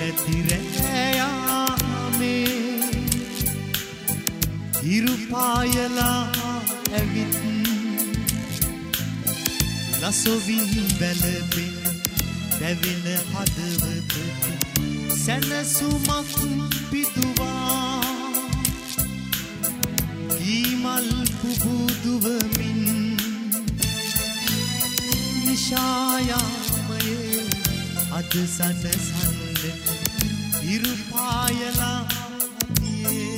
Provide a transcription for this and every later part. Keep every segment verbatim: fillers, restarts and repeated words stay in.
නැති රැයාමේ හිරු පායලා ඇවිත් ලසොවින් වැළපෙන දැවෙන හදවතට සැනසුමක් පිදුවා ගීමල් පුබුදුවමින් නිශායාමයේ අද සනසන්නට හිරු පායලා තියේ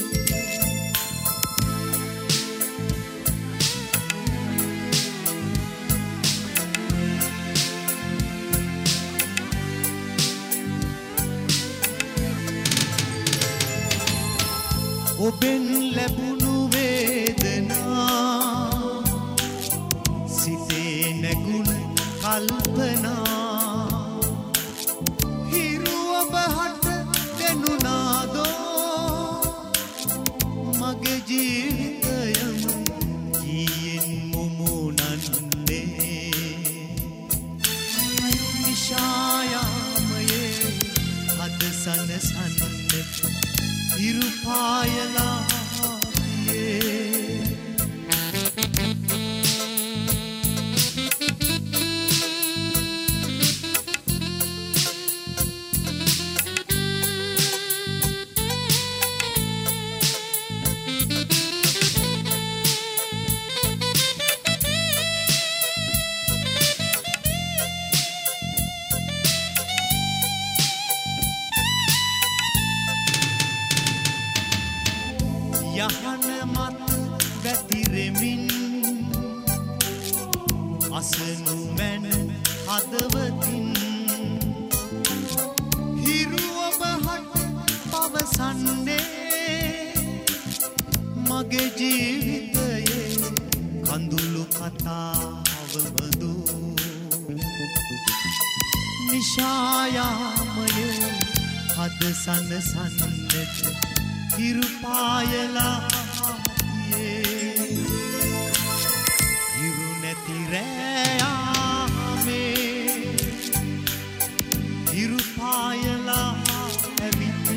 ඔබෙන් ලැබුණු වේදනා සිතේ නැගුණ කල්පනා හිරු ඔබ හට දෙනුනාදෝ මගේ ජීවිතයම කීයෙන් මුමුණන්නේ නිශායාමයේ අද සනසන්නට හිරු පායලා තියේ යහන මත වැතිරෙමින් අසනු මැන හදවතින් හිරු ඔබ හට පවසන්නේ මගේ ජීවිතයේ කඳුළු කතාවවදු නිශායාමයේ හද සනසන්නට හිරු පායලා තියේ හිරු නැති රැයාමේ හිරු පායලා ඇවිත්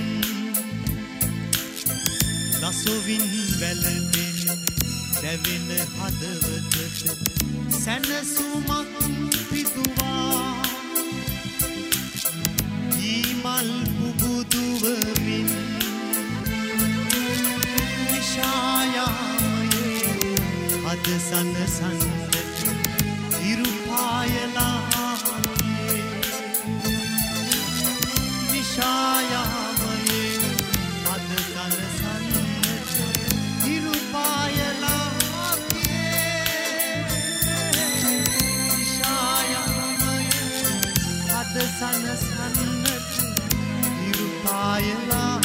ලසොවින් වැළපෙන දැවෙන හදවතට සැනසුමක් පිදුවා ගීමල් පුබුදුවමින් නිශායාමයේ අද සනසන්නට හිරු පායලා තියේ නිශායාමයේ අද සනසන්නට හිරු පායලා තියේ නිශායාමයේ අද සනසන්නට හිරු පායලා